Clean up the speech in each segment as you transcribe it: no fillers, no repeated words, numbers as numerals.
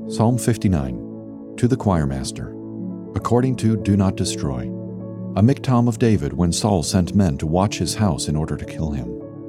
Psalm 59, to the choirmaster, according to Do Not Destroy, a miktam of David when Saul sent men to watch his house in order to kill him.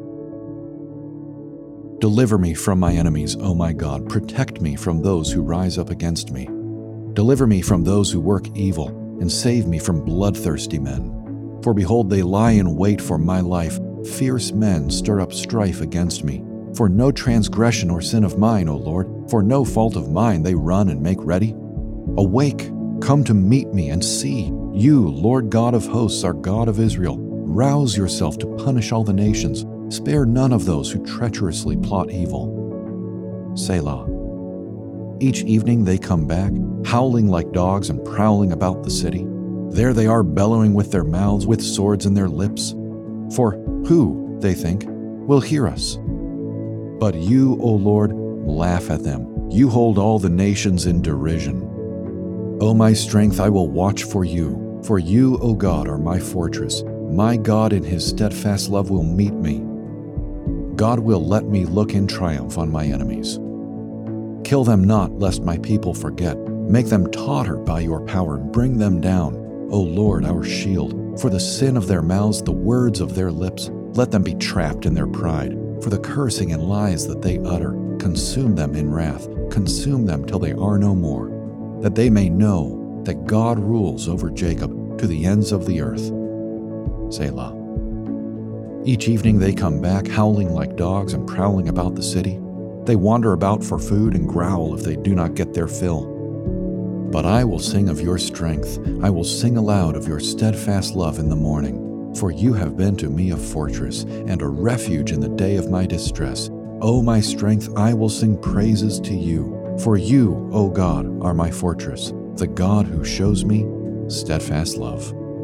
Deliver me from my enemies, O my God. Protect me from those who rise up against me. Deliver me from those who work evil, and save me from bloodthirsty men. For behold, they lie in wait for my life. Fierce men stir up strife against me. For no transgression or sin of mine, O Lord, for no fault of mine they run and make ready. Awake, come to meet me and see. You, Lord God of hosts, are God of Israel. Rouse yourself to punish all the nations. Spare none of those who treacherously plot evil. Selah. Each evening they come back, howling like dogs and prowling about the city. There they are bellowing with their mouths, with swords in their lips. For who, they think, will hear us? But you, O Lord, laugh at them. You hold all the nations in derision. O my strength, I will watch for you. For you, O God, are my fortress. My God in his steadfast love will meet me. God will let me look in triumph on my enemies. Kill them not, lest my people forget. Make them totter by your power. Bring them down, O Lord, our shield. For the sin of their mouths, the words of their lips, let them be trapped in their pride. For the cursing and lies that they utter, consume them in wrath. Consume them till they are no more, that they may know that God rules over Jacob to the ends of the earth. Selah. Each evening they come back, howling like dogs and prowling about the city. They wander about for food and growl if they do not get their fill. But I will sing of your strength. I will sing aloud of your steadfast love in the morning. For you have been to me a fortress and a refuge in the day of my distress. O my strength, I will sing praises to you. For you, O God, are my fortress, the God who shows me steadfast love.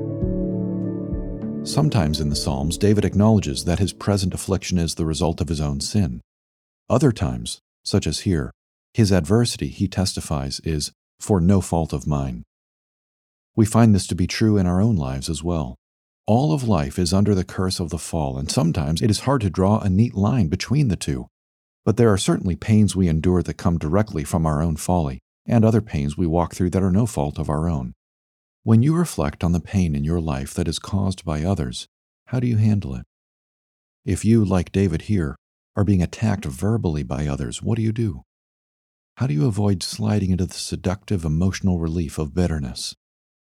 Sometimes in the Psalms, David acknowledges that his present affliction is the result of his own sin. Other times, such as here, his adversity, he testifies, is for no fault of mine. We find this to be true in our own lives as well. All of life is under the curse of the fall, and sometimes it is hard to draw a neat line between the two. But there are certainly pains we endure that come directly from our own folly, and other pains we walk through that are no fault of our own. When you reflect on the pain in your life that is caused by others, how do you handle it? If you, like David here, are being attacked verbally by others, what do you do? How do you avoid sliding into the seductive emotional relief of bitterness?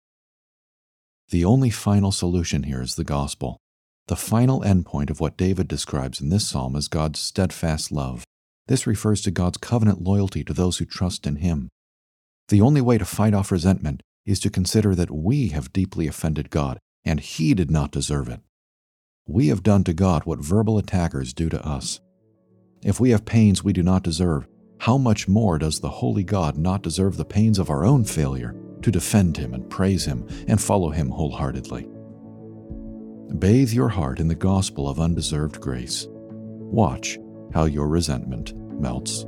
The only final solution here is the gospel, the final endpoint of what David describes in this psalm as God's steadfast love. This refers to God's covenant loyalty to those who trust in him. The only way to fight off resentment is to consider that we have deeply offended God, and he did not deserve it. We have done to God what verbal attackers do to us. If we have pains we do not deserve, how much more does the holy God not deserve the pains of our own failure to defend him and praise him and follow him wholeheartedly? Bathe your heart in the gospel of undeserved grace. Watch how your resentment melts.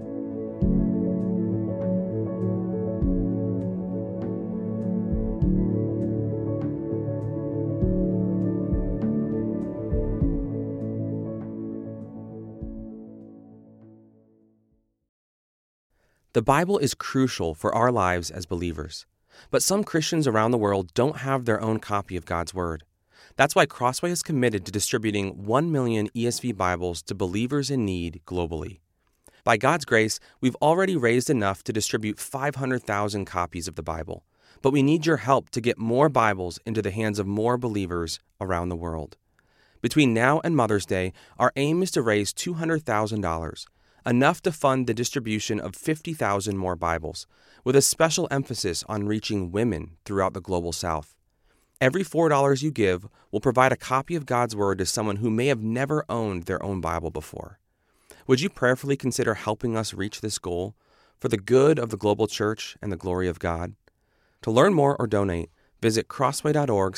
The Bible is crucial for our lives as believers, but some Christians around the world don't have their own copy of God's Word. That's why Crossway is committed to distributing 1 million ESV Bibles to believers in need globally. By God's grace, we've already raised enough to distribute 500,000 copies of the Bible, but we need your help to get more Bibles into the hands of more believers around the world. Between now and Mother's Day, our aim is to raise $200,000, enough to fund the distribution of 50,000 more Bibles, with a special emphasis on reaching women throughout the global South. Every $4 you give will provide a copy of God's Word to someone who may have never owned their own Bible before. Would you prayerfully consider helping us reach this goal for the good of the global church and the glory of God? To learn more or donate, visit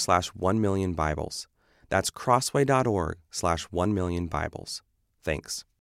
crossway.org/1millionbibles. That's crossway.org/1millionbibles. Thanks.